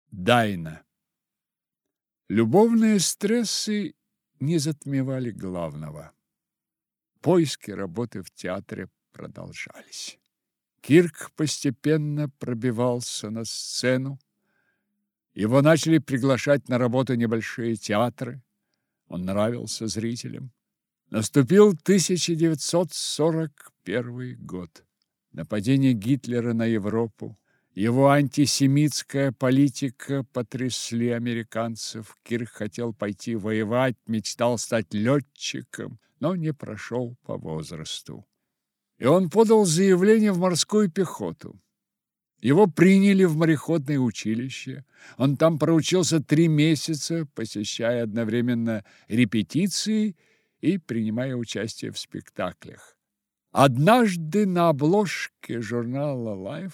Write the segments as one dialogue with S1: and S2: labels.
S1: Дайна. Любовные стрессы не затмевали главного. Поиски работы в театре продолжались. Кирк постепенно пробивался на сцену. Его начали приглашать на работу небольшие театры. Он нравился зрителям. Наступил 1941 год. Нападение Гитлера на Европу, его антисемитская политика потрясли американцев. Кирк хотел пойти воевать, мечтал стать летчиком, но не прошел по возрасту. И он подал заявление в морскую пехоту. Его приняли в мореходное училище. Он там проучился 3 месяца, посещая одновременно репетиции и принимая участие в спектаклях. Однажды на обложке журнала Life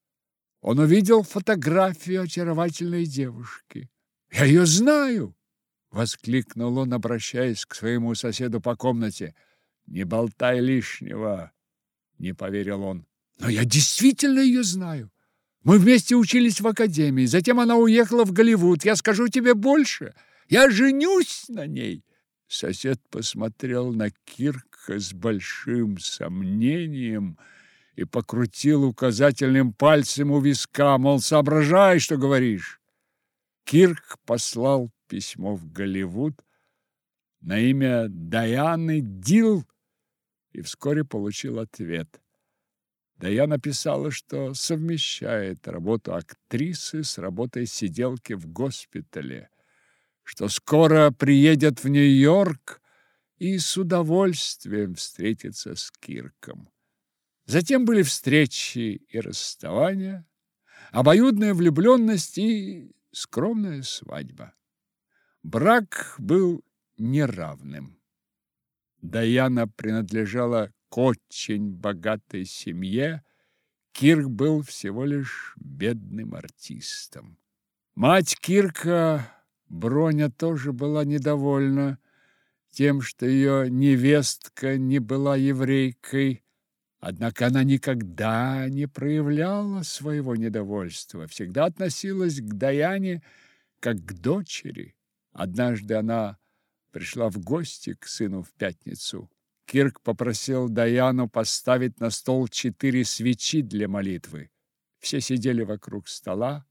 S1: он увидел фотографию очаровательной девушки. «Я ее знаю!» — воскликнул он, обращаясь к своему соседу по комнате. «Не болтай лишнего!» — не поверил он. «Но я действительно ее знаю. Мы вместе учились в академии. Затем она уехала в Голливуд. Я скажу тебе больше. Я женюсь на ней!» Сосед посмотрел на Кирка с большим сомнением и покрутил указательным пальцем у виска, мол, соображай, что говоришь. Кирк послал письмо в Голливуд на имя Дайаны Дил и вскоре получил ответ. Дайана писала, что совмещает работу актрисы с работой сиделки в госпитале, что скоро приедет в Нью-Йорк и с удовольствием встретится с Кирком. Затем были встречи и расставания, обоюдная влюбленность и скромная свадьба. Брак был неравным. Дайана принадлежала к очень богатой семье, Кирк был всего лишь бедным артистом. Мать Кирка, Броня, тоже была недовольна тем, что ее невестка не была еврейкой. Однако она никогда не проявляла своего недовольства, всегда относилась к Даяне как к дочери. Однажды она пришла в гости к сыну в пятницу. Кирк попросил Даяну поставить на стол 4 свечи для молитвы. Все сидели вокруг стола.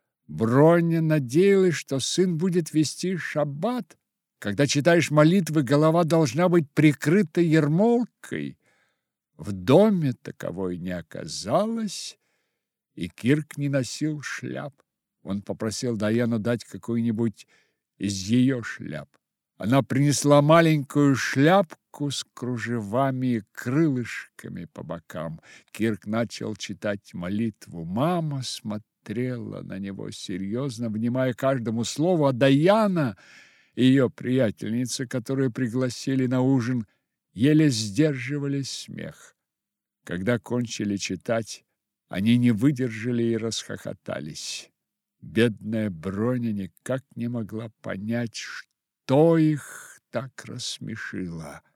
S1: Броня надеялась, что сын будет вести шаббат. Когда читаешь молитвы, голова должна быть прикрыта ермолкой. В доме таковой не оказалось, и Кирк не носил шляп. Он попросил Даяну дать какую-нибудь из ее шляп. Она принесла маленькую шляпку с кружевами и крылышками по бокам. Кирк начал читать молитву. Мама смотрела на него серьезно, внимая каждому слову, а Даяна, ее приятельница, которую пригласили на ужин, еле сдерживали смех. Когда кончили читать, они не выдержали и расхохотались. Бедная Броня никак не могла понять, что их так рассмешило.